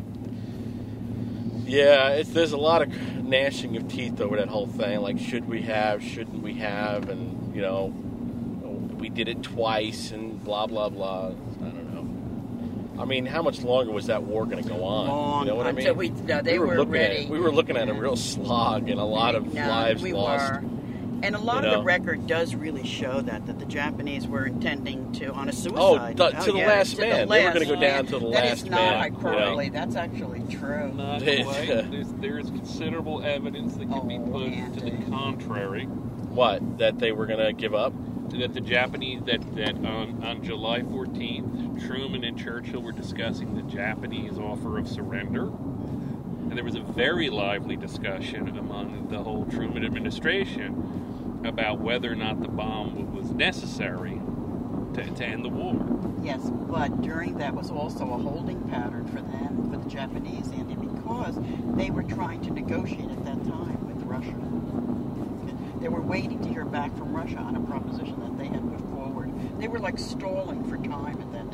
Yeah, there's a lot of gnashing of teeth over that whole thing. Like, should we have, shouldn't we have, and we did it twice, and blah blah blah. I don't know. I mean, how much longer was that war going to go on? Long, you know what I mean? until they were ready. We were looking at a real slog and a lot of lives lost. Were. And a lot of the record does really show that the Japanese were intending to, on a suicide. To the last man. They were going to go down to the last That is not man. hyperbole. That's actually true. Not quite. There is considerable evidence that can be put to the contrary. What? That they were going to give up? That the Japanese, that on July 14th, Truman and Churchill were discussing the Japanese offer of surrender. And there was a very lively discussion among the whole Truman administration about whether or not the bomb was necessary to end the war. Yes, but during that was also a holding pattern for them, for the Japanese, Andy, because they were trying to negotiate at that time with Russia. They were waiting to hear back from Russia on a proposition that they had put forward. They were like stalling for time at that time.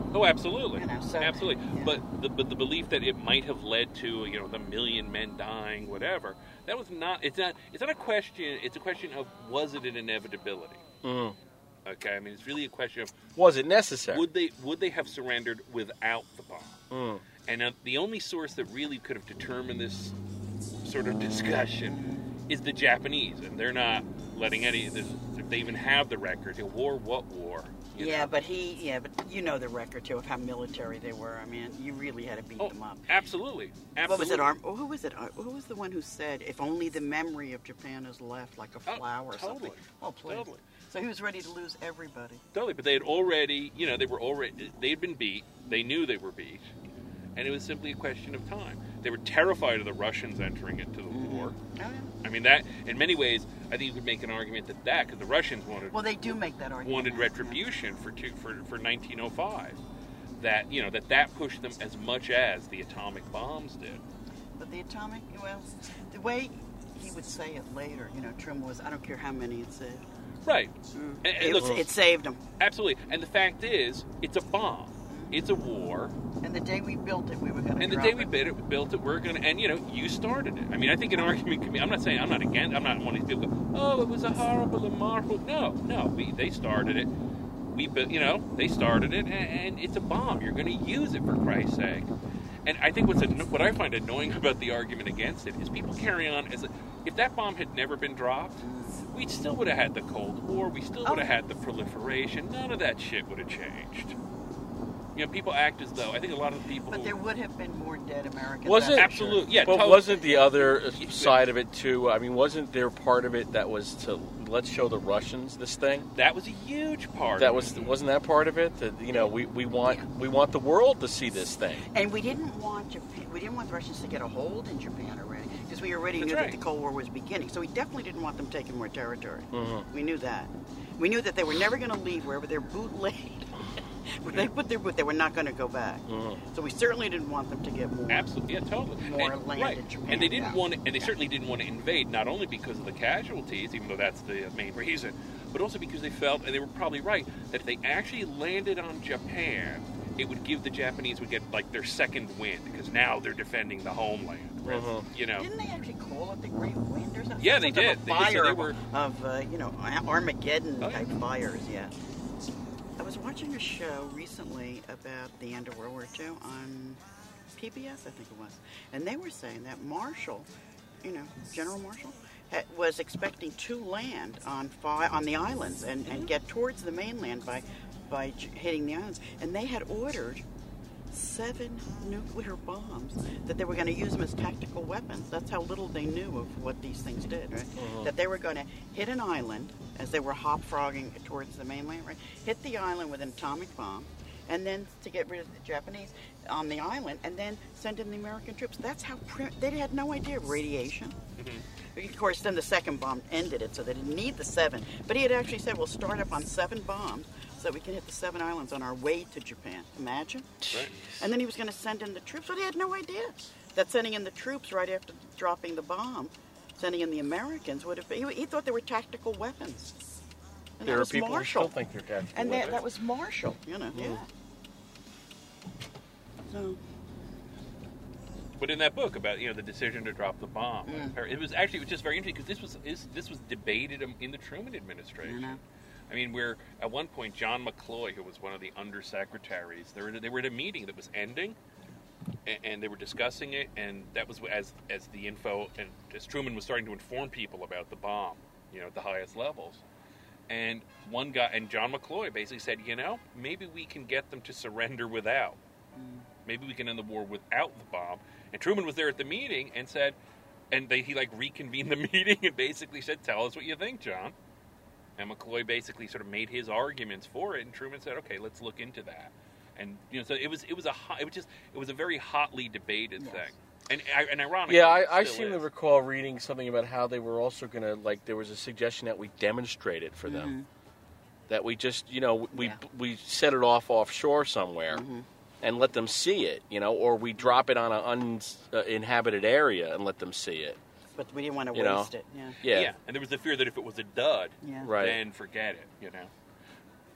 Oh, absolutely. You know, so, absolutely. yeah. But the belief that it might have led to, you know, the million men dying, whatever, that was not. It's not a question. It's a question of, was it an inevitability? Mm. Okay, I mean, it's really a question of, was it necessary? Would they have surrendered without the bomb? Mm. And the only source that really could have determined this sort of discussion is the Japanese, and they're not letting if they even have the record. War, what war? Yeah, but you know the record too of how military they were. I mean, you really had to beat them up. Absolutely. What was it? Who was it? Who was the one who said, "If only the memory of Japan is left, like a flower or something"? Oh, please. Totally. So he was ready to lose everybody. Totally, but they had already, you know, they had been beat. They knew they were beat, and it was simply a question of time. They were terrified of the Russians entering into the war. Oh, yeah. I mean, that in many ways, I think you could make an argument that because the Russians wanted. Well, they do make that argument. Wanted retribution for 1905. That, you know, that pushed them as much as the atomic bombs did. But the atomic, well, the way he would say it later, you know, Truman was, I don't care how many it saved. Right. And look, it saved them. Absolutely. And the fact is, it's a bomb. It's a war. And the day we built it, we were going to. And the day we built it, we're going to. And, you know, you started it. I mean, I think an argument can be. I'm not one of these people go, oh, it was a horrible and marvel. No. They started it. We built, you know, they started it, and it's a bomb. You're going to use it, for Christ's sake. And I think what I find annoying about the argument against it is people carry on as if that bomb had never been dropped, we still would have had the Cold War. We still would have had the proliferation. None of that shit would have changed. You know, people act as though. I think a lot of the people. But there would have been more dead Americans. Wasn't absolutely? Yeah, but totally. Wasn't the other side of it too? I mean, wasn't there part of it that was to let's show the Russians this thing? That was a huge part. Wasn't that part of it? That, you know, we want the world to see this thing. And we didn't want Japan. We didn't want the Russians to get a hold in Japan already, because we already knew that the Cold War was beginning. So we definitely didn't want them taking more territory. Mm-hmm. We knew that. We knew that they were never going to leave wherever their boot laid. When they put their boot, they were not going to go back. Mm-hmm. So we certainly didn't want them to get more. Absolutely, yeah, totally. More land in Japan. And they didn't want to, and they certainly didn't want to invade, not only because of the casualties, even though that's the main reason, but also because they felt, and they were probably right, that if they actually landed on Japan, it would give the Japanese would get like their second wind, because now they're defending the homeland. Mm-hmm. You know, didn't they actually call it the Great Wind or something? Yeah, they did. Fire they were of you know, Armageddon type fires. Yeah. I was watching a show recently about the end of World War II on PBS, I think it was, and they were saying that Marshall, you know, General Marshall, was expecting to land on the islands and get towards the mainland by hitting the islands, and they had ordered 7 nuclear bombs that they were going to use them as tactical weapons. That's how little they knew of what these things did, right? Mm-hmm. That they were going to hit an island as they were hop-frogging towards the mainland, right? Hit the island with an atomic bomb, and then to get rid of the Japanese on the island, and then send in the American troops. That's how they had no idea of radiation. Mm-hmm. Of course, then the second bomb ended it, so they didn't need the 7. But he had actually said, we'll start up on 7 bombs, so that we can hit the 7 islands on our way to Japan. Imagine? Right. And then he was going to send in the troops, but he had no idea that sending in the troops right after dropping the bomb, sending in the Americans would have been. He thought they were tactical weapons. And there that are was people Marshall. who still think they're tactical and weapons. that was Marshall, you know. Mm. Yeah. So. But in that book about, you know, the decision to drop the bomb, it was just very interesting because this was debated in the Truman administration. I mean, where at one point John McCloy, who was one of the undersecretaries, they were at a meeting that was ending, and they were discussing it, and that was as the info and as Truman was starting to inform people about the bomb, you know, at the highest levels. And one guy, and John McCloy basically said, you know, maybe we can get them to surrender without. Maybe we can end the war without the bomb. And Truman was there at the meeting and said, and he reconvened the meeting and basically said, tell us what you think, John. And McCloy basically sort of made his arguments for it, and Truman said, okay, let's look into that. And, you know, so it was a very hotly debated thing. And ironically, yeah, I seem to recall reading something about how they were also going to, there was a suggestion that we demonstrate it for them. That we just, you know, we set it off offshore somewhere and let them see it, you know, or we drop it on an uninhabited area and let them see it. But we didn't want to waste it. Yeah. And there was the fear that if it was a dud, then forget it, you know.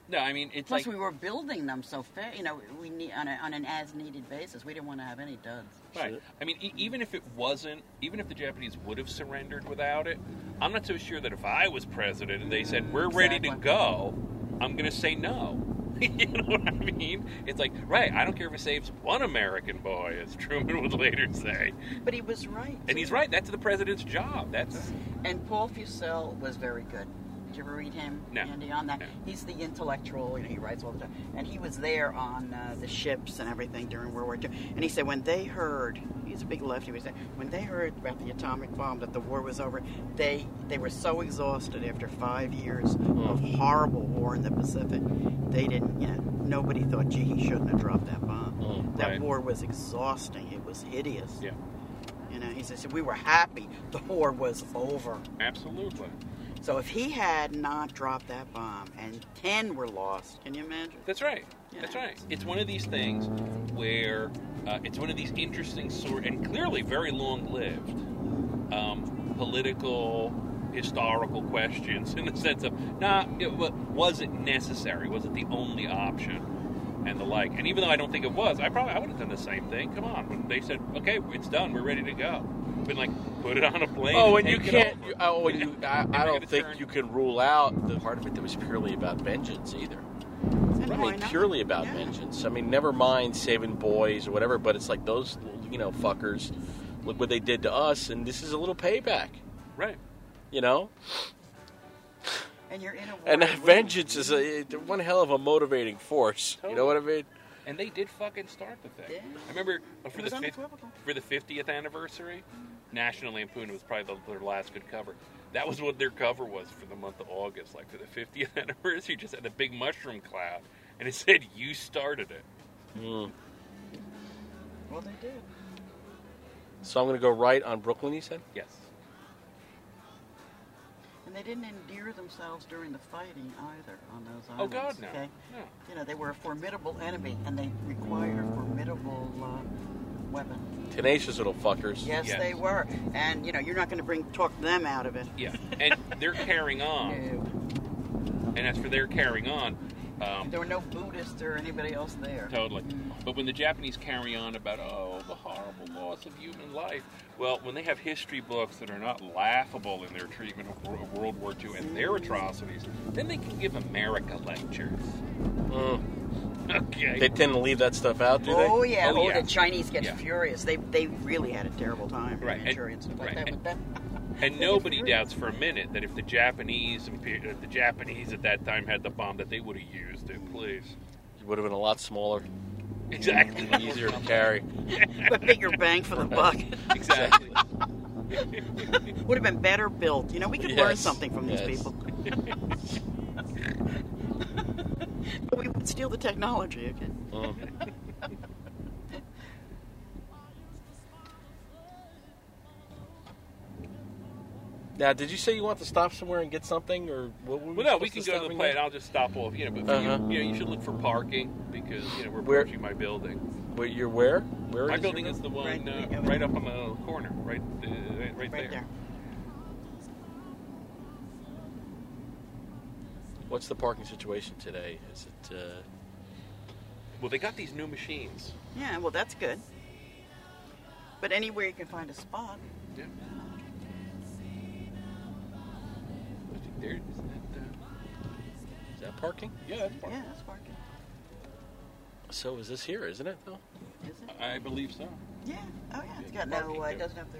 No, I mean, it's Plus, like... we were building them so fast. You know, we need on an as-needed basis. We didn't want to have any duds. Right. I mean, even if the Japanese would have surrendered without it, I'm not so sure that if I was president and they said, we're ready to go, I'm going to say no. You know what I mean? It's like, right, I don't care if it saves one American boy, as Truman would later say. But he was right. And he's right. That's the president's job. And Paul Fussell was very good. Did you ever read him, Andy, on that? No. He's the intellectual, he writes all the time. And he was there on the ships and everything during World War II. And he said when they heard, he's a big lefty, he said, when they heard about the atomic bomb, that the war was over, they were so exhausted after 5 years of horrible war in the Pacific, they didn't, nobody thought, gee, he shouldn't have dropped that bomb. That war was exhausting. It was hideous. Yeah. He said, we were happy the war was over. Absolutely. So if he had not dropped that bomb and 10 were lost, can you imagine? That's right. Yeah. That's right. It's one of these things where it's one of these interesting and clearly very long-lived political, historical questions in the sense of, was it necessary? Was it the only option? And the like. And even though I don't think it was, I would have done the same thing. Come on. When they said, okay, it's done, we're ready to go. Been like, put it on a plane. Oh, and you can't. I don't think you can rule out the part of it that was purely about vengeance either. Purely about vengeance. I mean, never mind saving boys or whatever, but it's like those, fuckers. Look what they did to us, and this is a little payback. Right. And you're in a war. And that vengeance is one hell of a motivating force. Totally. You know what I mean? And they did fucking start the thing. Yeah. I remember for the 50th anniversary, National Lampoon was probably their last good cover. That was what their cover was for the month of August. Like for the 50th anniversary, just had a big mushroom cloud, and it said, "You started it." Well, they did. So I'm going to go right on Brooklyn. You said? Yes. And they didn't endear themselves during the fighting either on those islands. Oh God, no. Okay? No. They were a formidable enemy, and they required a formidable weapon. Tenacious little fuckers. Yes, they were. And, you're not going to talk them out of it. Yeah, and they're carrying on. No. And as for their carrying on... there were no Buddhists or anybody else there. Totally. But when the Japanese carry on about, the horrible loss of human life, well, when they have history books that are not laughable in their treatment of World War II and their atrocities, then they can give America lectures. Okay. They tend to leave that stuff out, do they? Oh, yeah. The Chinese get furious. They really had a terrible time in Manchuria and stuff like that. But and nobody doubts for a minute that if the Japanese at that time had the bomb, that they would have used it. Please, it would have been a lot smaller. Exactly, easier to carry, but bigger bang for the buck. Exactly. Would have been better built. We could learn something from these people. But we would steal the technology again. Now, did you say you want to stop somewhere and get something, or what? We can go to the plane. I'll just stop off. But you should look for parking because we're approaching my building. Wait, you're where? Where my building is the one right up on the corner, right there. What's the parking situation today? Is it? Well, they got these new machines. Yeah, well, that's good. But anywhere you can find a spot. Yeah. Is that parking? Yeah, that's parking. Yeah, that's parking. So is this here, isn't it? Though? Is it? I believe so. Yeah. Oh, yeah. It's got no. It doesn't have the.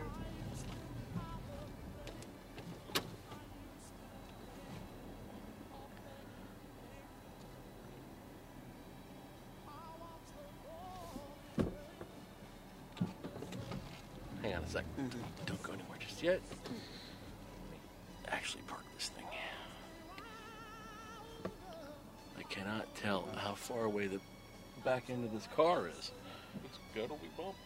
Hang on a second. Mm-hmm. Don't go anywhere just yet. Actually park this thing. I cannot tell how far away the back end of this car is. It's good or we bump?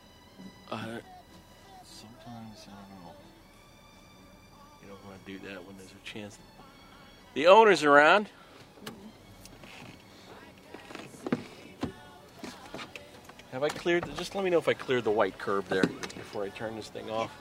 Sometimes, I don't know. You don't want to do that when there's a chance the owner's around. Have I cleared? Just let me know if I cleared the white curb there before I turn this thing off.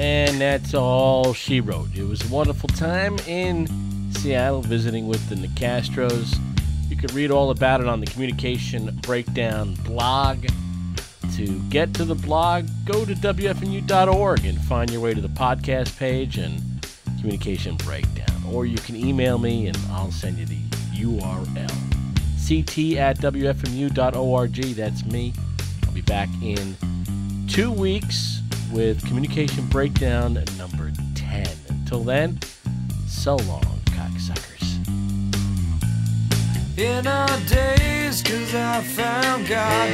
and that's all she wrote. It was a wonderful time in Seattle visiting with the Nicastros. You can read all about it on the Communication Breakdown blog. To get to the blog, go to WFMU.org and find your way to the podcast page and Communication Breakdown. Or you can email me and I'll send you the URL. CT@WFMU.org. That's me. I'll be back in 2 weeks with Communication Breakdown number 10. Until then, so long, cocksuckers. In our days, 'cause I found God.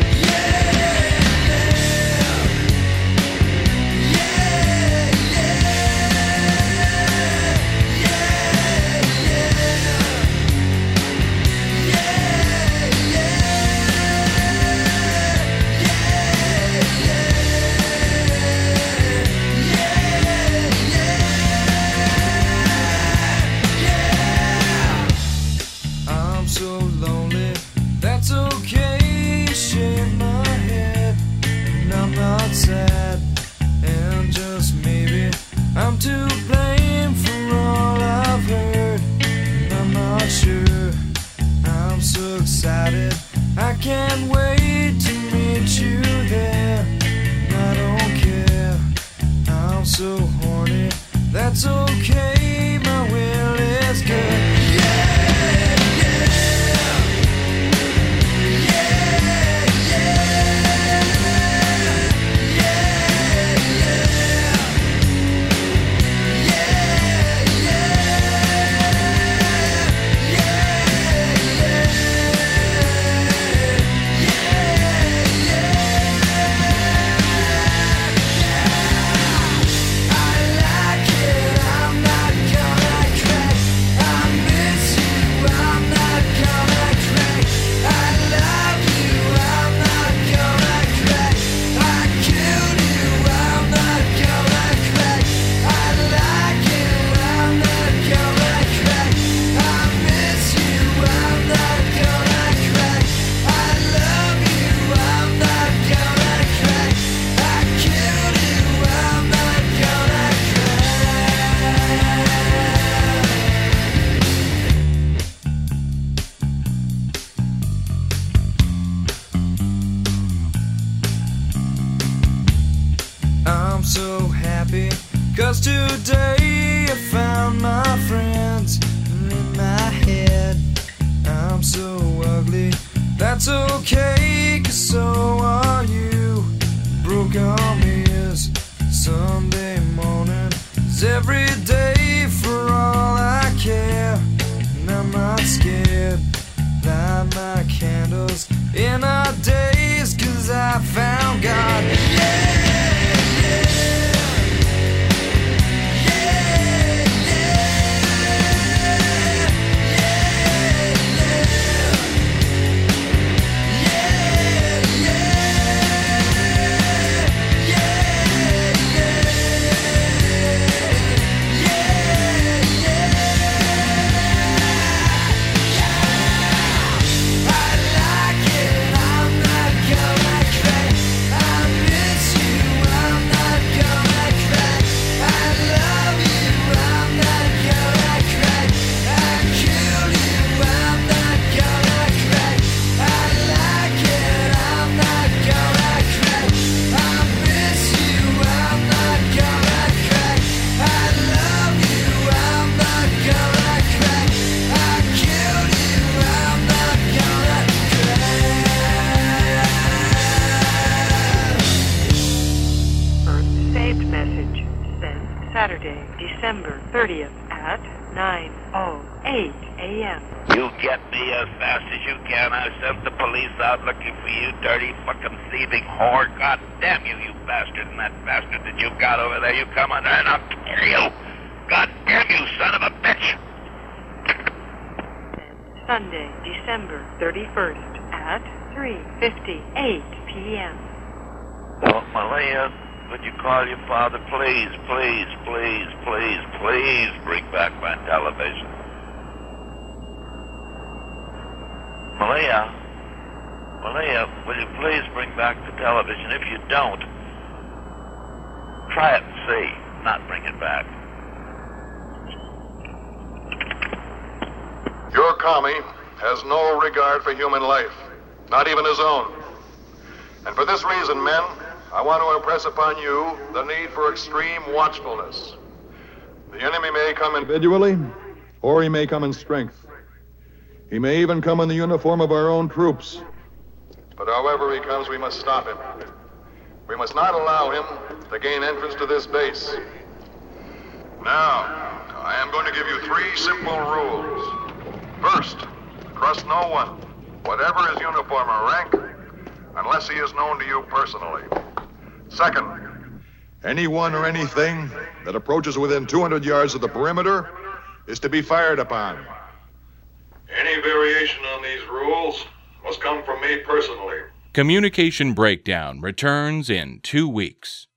I'm so lonely, that's okay, shake my head, and I'm not sad, and just maybe I'm to blame for all I've heard, and I'm not sure, I'm so excited, I can't wait to meet you there, and I don't care, I'm so horny, that's okay, my will is good. I'm so happy, 'cause today I found my friends in my head. I'm so ugly, that's okay, 'cause so are you. Broke arm is Sunday morning, is every day for all I care. And I'm not scared, light my candles in our days, 'cause I found God. Saturday, December 30th at 9:08 a.m. You get me as fast as you can. I sent the police out looking for you, dirty fucking thieving whore. God damn you, you bastard, and that bastard that you've got over there. You come under and I'll kill you. God damn you, son of a bitch. Sunday, December 31st at 3:58 p.m. Oh, Malia, would you call your father? Please, please, please, please, please bring back my television. Malia, will you please bring back the television? If you don't, try it and see. not bring it back. Your commie has no regard for human life, not even his own. And for this reason, men, I want to impress upon you the need for extreme watchfulness. The enemy may come individually, or he may come in strength. He may even come in the uniform of our own troops. But however he comes, we must stop him. We must not allow him to gain entrance to this base. Now, I am going to give you 3 simple rules. First, trust no one, whatever his uniform or rank, unless he is known to you personally. Second, anyone or anything that approaches within 200 yards of the perimeter is to be fired upon. Any variation on these rules must come from me personally. Communication Breakdown returns in 2 weeks.